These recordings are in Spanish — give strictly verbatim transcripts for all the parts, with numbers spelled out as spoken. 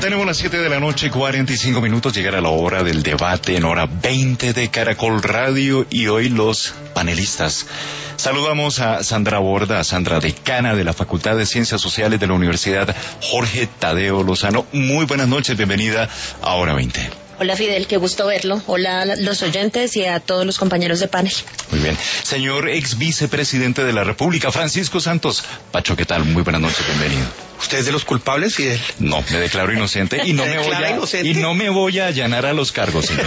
tenemos las siete de la noche, cuarenta y cinco minutos, llegar a la hora del debate en hora veinte de Caracol Radio y hoy los panelistas. Saludamos a Sandra Borda, a Sandra, decana de la Facultad de Ciencias Sociales de la Universidad Jorge Tadeo Lozano. Muy buenas noches, bienvenida a hora veinte. Hola Fidel, qué gusto verlo. Hola a los oyentes y a todos los compañeros de panel. Muy bien. Señor ex vicepresidente de la República, Francisco Santos Pacho, ¿qué tal? Muy buenas noches, bienvenido. ¿Usted es de los culpables, Fidel? No, me declaro inocente y no me voy a inocente? y no me voy a allanar a los cargos, señor.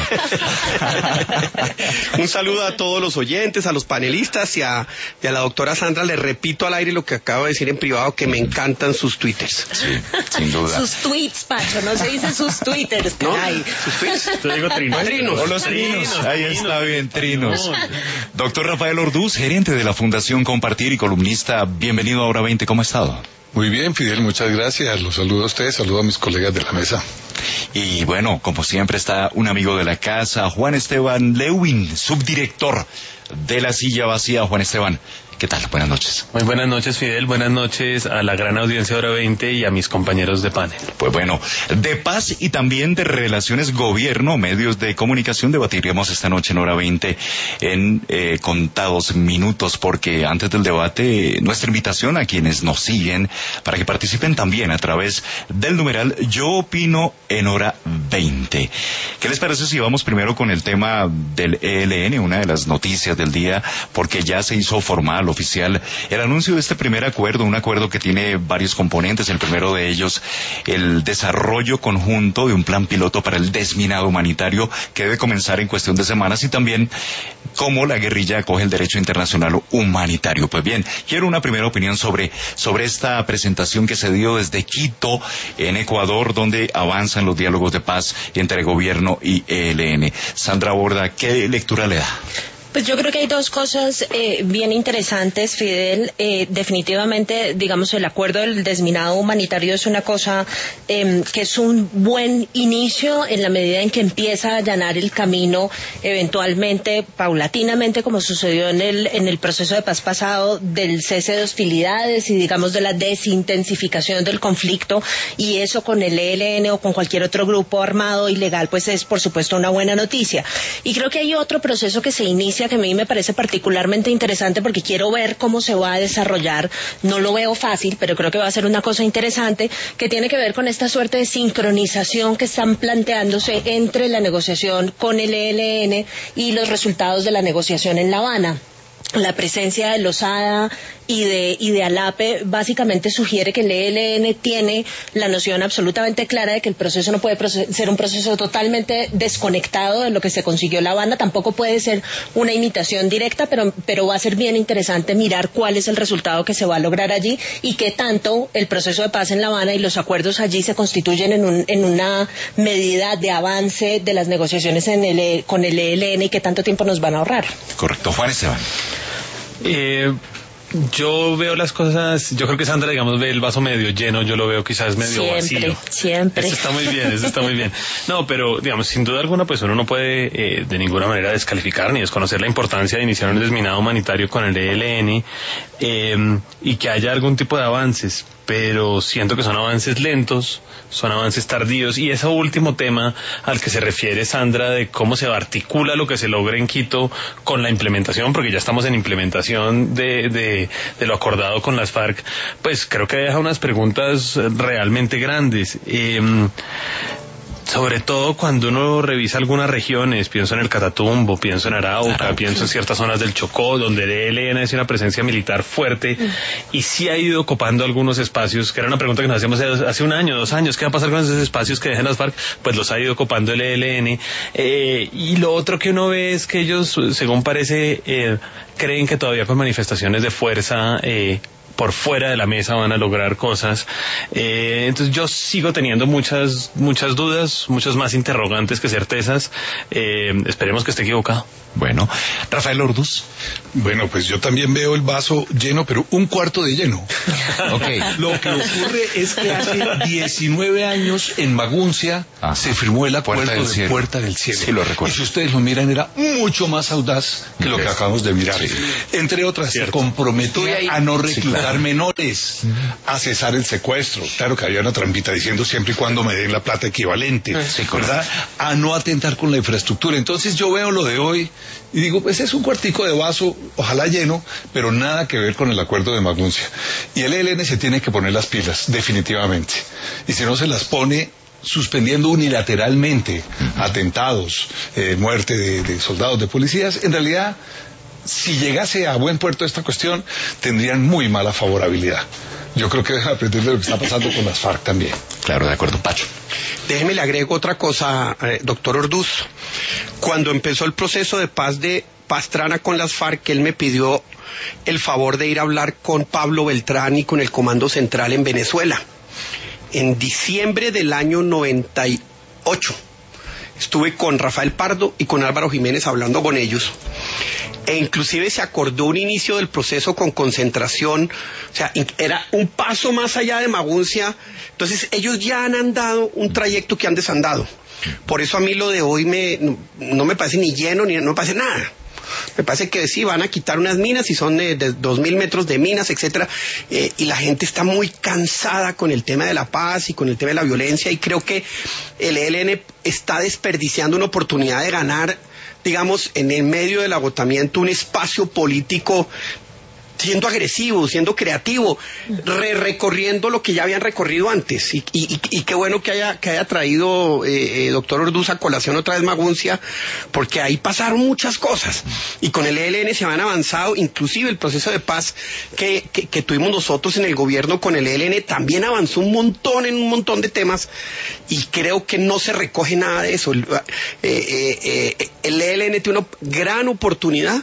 Un saludo a todos los oyentes, a los panelistas y a, y a la doctora Sandra. Le repito al aire lo que acabo de decir en privado, que me encantan sus twitters. Sí, sin duda. Sus tweets, Pacho, no se dice sus twitters. ¿No? Ay. ¿Sus tweets? Te digo trinos. Trinos. O los trinos. Trinos, Ahí trinos, está bien, trinos. no. Doctor Rafael Orduz, gerente de la Fundación Compartir y columnista. Bienvenido a hora veinte, ¿cómo ha estado? Muy bien, Fidel, muchas gracias. Los saludo a ustedes, saludo a mis colegas de la mesa. Y bueno, como siempre está un amigo de la casa, Juan Esteban Lewin, subdirector de La Silla Vacía. Juan Esteban, ¿qué tal? Buenas noches. Muy buenas noches, Fidel. Buenas noches a la gran audiencia de hora veinte y a mis compañeros de panel. Pues bueno, de paz y también de relaciones gobierno, medios de comunicación, debatiremos esta noche en hora veinte en eh, contados minutos, porque antes del debate, nuestra invitación a quienes nos siguen para que participen también a través del numeral Yo Opino en hora veinte. ¿Qué les parece si vamos primero con el tema del E L N, una de las noticias del día, porque ya se hizo formal, oficial, el anuncio de este primer acuerdo, un acuerdo que tiene varios componentes. El primero de ellos, el desarrollo conjunto de un plan piloto para el desminado humanitario que debe comenzar en cuestión de semanas, y también cómo la guerrilla acoge el derecho internacional humanitario. Pues bien, quiero una primera opinión sobre, sobre esta presentación que se dio desde Quito, en Ecuador, donde avanzan los diálogos de paz entre gobierno y E L N. Sandra Borda, ¿qué lectura le da? Pues yo creo que hay dos cosas eh, bien interesantes, Fidel. Eh, definitivamente, digamos, el acuerdo del desminado humanitario es una cosa eh, que es un buen inicio en la medida en que empieza a allanar el camino, eventualmente, paulatinamente, como sucedió en el, en el proceso de paz pasado, del cese de hostilidades y, digamos, de la desintensificación del conflicto, y eso con el E L N o con cualquier otro grupo armado ilegal, pues es, por supuesto, una buena noticia. Y creo que hay otro proceso que se inicia que a mí me parece particularmente interesante porque quiero ver cómo se va a desarrollar. No lo veo fácil, pero creo que va a ser una cosa interesante, que tiene que ver con esta suerte de sincronización que están planteándose entre la negociación con el E L N y los resultados de la negociación en La Habana. La presencia de Lozada y de, y de Alape básicamente sugiere que el E L N tiene la noción absolutamente clara de que el proceso no puede ser un proceso totalmente desconectado de lo que se consiguió en La Habana, tampoco puede ser una imitación directa, pero, pero va a ser bien interesante mirar cuál es el resultado que se va a lograr allí y qué tanto el proceso de paz en La Habana y los acuerdos allí se constituyen en, un, en una medida de avance de las negociaciones en el, con el E L N y qué tanto tiempo nos van a ahorrar. Correcto. Juan Esteban. Eh, yo veo las cosas, yo creo que Sandra, digamos, ve el vaso medio lleno, yo lo veo quizás medio siempre, vacío. Siempre, siempre. Eso está muy bien, eso está muy bien. No, pero, digamos, sin duda alguna, pues uno no puede eh, de ninguna manera descalificar ni desconocer la importancia de iniciar un desminado humanitario con el E L N eh, y que haya algún tipo de avances, pero siento que son avances lentos, son avances tardíos, y ese último tema al que se refiere Sandra de cómo se articula lo que se logra en Quito con la implementación, porque ya estamos en implementación de, de, de lo acordado con las FARC, pues creo que deja unas preguntas realmente grandes. Eh, Sobre todo cuando uno revisa algunas regiones, pienso en el Catatumbo, pienso en Arauca, Arauca. pienso en ciertas zonas del Chocó, donde el E L N hace una presencia militar fuerte mm. y sí ha ido ocupando algunos espacios, que era una pregunta que nos hacíamos hace un año, dos años, ¿qué va a pasar con esos espacios que dejan las FARC? Pues los ha ido ocupando el E L N. Eh, y lo otro que uno ve es que ellos, según parece, eh, creen que todavía con manifestaciones de fuerza eh, por fuera de la mesa van a lograr cosas. Eh, entonces yo sigo teniendo muchas muchas dudas, muchas más interrogantes que certezas. Eh, esperemos que esté equivocado. Bueno, Rafael Orduz. Bueno, pues yo también veo el vaso lleno, pero un cuarto de lleno. Okay. Lo que ocurre es que hace diecinueve años en Maguncia Ajá. se firmó el acuerdo Puerta de Puerta del Cielo. Sí, lo recuerdo. Y si ustedes lo miran, era mucho más audaz que lo que acabamos de mirar. Sí. Entre otras, Cierto. se comprometía a no reclutar sí, claro. menores, a cesar el secuestro. Claro que había una trampita diciendo siempre y cuando me den la plata equivalente, sí, ¿verdad? A no atentar con la infraestructura. Entonces yo veo lo de hoy y digo, pues es un cuartico de vaso, ojalá lleno, pero nada que ver con el acuerdo de Maguncia. Y el E L N se tiene que poner las pilas, definitivamente. Y si no se las pone, suspendiendo unilateralmente uh-huh. atentados, eh, muerte de, de soldados, de policías, en realidad, si llegase a buen puerto esta cuestión, tendrían muy mala favorabilidad. Yo creo que deben aprender de lo que está pasando con las FARC también. Claro, de acuerdo, Pacho. Déjeme le agrego otra cosa, eh, doctor Orduz. Cuando empezó el proceso de paz de Pastrana con las FARC, él me pidió el favor de ir a hablar con Pablo Beltrán y con el Comando Central en Venezuela. En diciembre del año noventa y ocho estuve con Rafael Pardo y con Álvaro Jiménez hablando con ellos. E inclusive se acordó un inicio del proceso con concentración, o sea, era un paso más allá de Maguncia. Entonces ellos ya han andado un trayecto que han desandado. Por eso a mí lo de hoy me, no, no me parece ni lleno, ni no me parece nada. Me parece que sí, van a quitar unas minas y son de, de dos mil metros de minas, etcétera, eh, y la gente está muy cansada con el tema de la paz y con el tema de la violencia, y creo que el E L N está desperdiciando una oportunidad de ganar, digamos, en el medio del agotamiento, un espacio político siendo agresivo, siendo creativo, re recorriendo lo que ya habían recorrido antes. Y, y, y qué bueno que haya, que haya traído, eh, eh, doctor Orduz, a colación otra vez Maguncia, porque ahí pasaron muchas cosas. Y con el E L N se han avanzado, inclusive el proceso de paz que, que, que tuvimos nosotros en el gobierno con el E L N también avanzó un montón en un montón de temas, y creo que no se recoge nada de eso. El, eh, eh, el E L N tiene una gran oportunidad,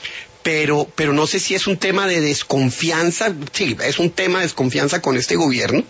pero pero no sé si es un tema de desconfianza. Sí, es un tema de desconfianza con este gobierno.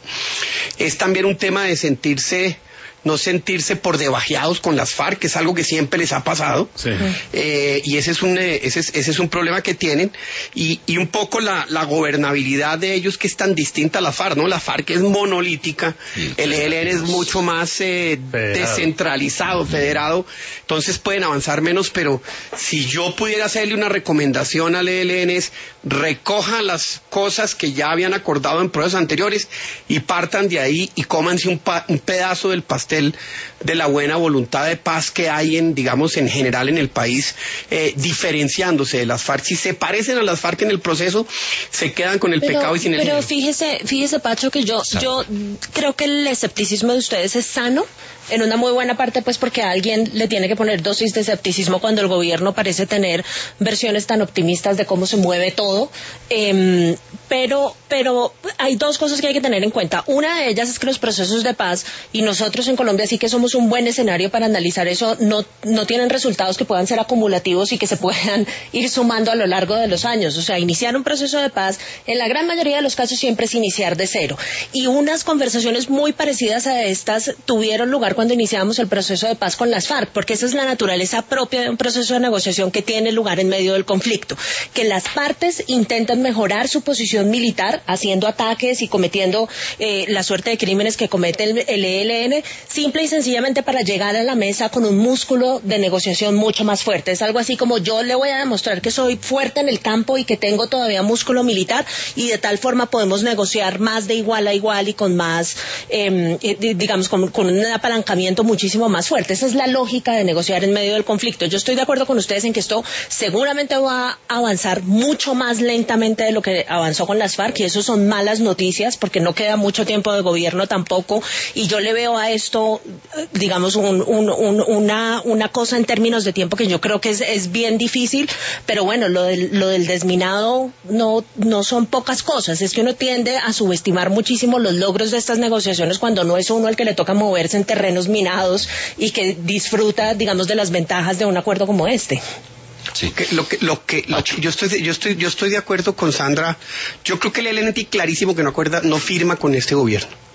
Es también un tema de sentirse, no sentirse por debajeados con las FARC, que es algo que siempre les ha pasado. Sí. Eh, y ese es un ese es, ese es un problema que tienen, y, y un poco la, la gobernabilidad de ellos, que es tan distinta a la FARC, ¿no? La FARC es monolítica, sí, el E L N es mucho más eh, descentralizado, federado, entonces pueden avanzar menos. Pero si yo pudiera hacerle una recomendación al E L N, es recojan las cosas que ya habían acordado en procesos anteriores y partan de ahí y cómanse un, pa un pedazo del pastel de la buena voluntad de paz que hay en, digamos, en general en el país, eh, diferenciándose de las FARC. Si se parecen a las FARC en el proceso, se quedan con el pero, pecado y sin el Pero dinero. fíjese, fíjese, Pacho, que yo, yo creo que el escepticismo de ustedes es sano, en una muy buena parte, pues porque a alguien le tiene que poner dosis de escepticismo cuando el gobierno parece tener versiones tan optimistas de cómo se mueve todo. Eh, pero, pero hay dos cosas que hay que tener en cuenta. Una de ellas es que los procesos de paz, y nosotros en Colombia sí que somos un buen escenario para analizar eso, no, no tienen resultados que puedan ser acumulativos y que se puedan ir sumando a lo largo de los años. O sea, iniciar un proceso de paz, en la gran mayoría de los casos siempre es iniciar de cero. Y unas conversaciones muy parecidas a estas tuvieron lugar cuando iniciamos el proceso de paz con las FARC, porque esa es la naturaleza propia de un proceso de negociación que tiene lugar en medio del conflicto, que las partes intenten mejorar su posición militar, haciendo ataques y cometiendo eh, la suerte de crímenes que comete el, el E L N, simple y sencillamente para llegar a la mesa con un músculo de negociación mucho más fuerte. Es algo así como: yo le voy a demostrar que soy fuerte en el campo y que tengo todavía músculo militar, y de tal forma podemos negociar más de igual a igual y con más, eh, digamos, con, con un apalancamiento muchísimo más fuerte. Esa es la lógica de negociar en medio del conflicto. Yo estoy de acuerdo con ustedes en que esto seguramente va a avanzar mucho más lentamente de lo que avanzó con las FARC, y eso son malas noticias porque no queda mucho tiempo de gobierno tampoco, y yo le veo a esto, digamos, un, un, un, una, una cosa en términos de tiempo que yo creo que es, es bien difícil. Pero bueno, lo del, lo del desminado no, no son pocas cosas. Es que uno tiende a subestimar muchísimo los logros de estas negociaciones cuando no es uno el que le toca moverse en terrenos minados y que disfruta, digamos, de las ventajas de un acuerdo como este. Sí. Que, lo que, lo que, lo que yo estoy, yo estoy, yo estoy de acuerdo con Sandra. Yo creo que el E L N tiene clarísimo que no acuerda, no firma con este gobierno.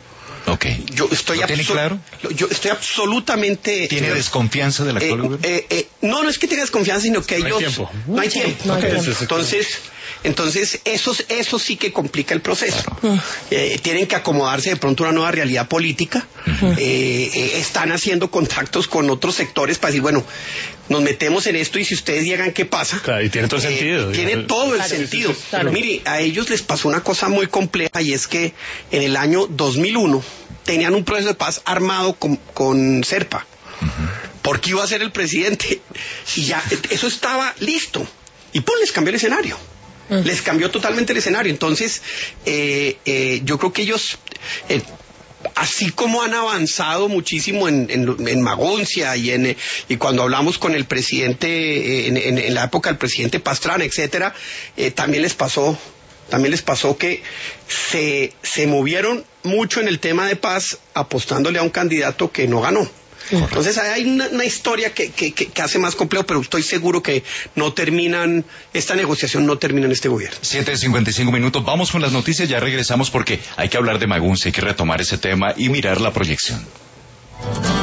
Okay. Yo estoy ¿Lo tiene claro? Yo estoy absolutamente... ¿Tiene desconfianza del actual eh, gobierno? Eh, eh, no, no es que tenga desconfianza, sino que no ellos... Hay tiempo. No hay tiempo. No hay okay. tiempo. Entonces, entonces eso, eso sí que complica el proceso. Claro. Eh, tienen que acomodarse de pronto a una nueva realidad política. Uh-huh. eh, eh, están haciendo contactos con otros sectores para decir, bueno, nos metemos en esto y si ustedes llegan, ¿qué pasa? Claro, y tiene todo el eh, sentido. Tiene digamos. todo el claro, sentido. sí, sí, claro. Mire, a ellos les pasó una cosa muy compleja y es que en el año dos mil uno tenían un proceso de paz armado con, con Serpa. Uh-huh. Porque iba a ser el presidente. Y ya, eso estaba listo. Y pues les cambió el escenario. Uh-huh. Les cambió totalmente el escenario. Entonces, eh, eh, yo creo que ellos... Eh, así como han avanzado muchísimo en, en, en Maguncia y en y cuando hablamos con el presidente en, en, en la época del presidente Pastrana, etcétera, eh, también les pasó también les pasó que se se movieron mucho en el tema de paz apostándole a un candidato que no ganó. Entonces hay una, una historia que, que, que hace más complejo, pero estoy seguro que no terminan, esta negociación no termina en este gobierno. siete cincuenta y cinco minutos, vamos con las noticias, ya regresamos porque hay que hablar de Maguncia, hay que retomar ese tema y mirar la proyección.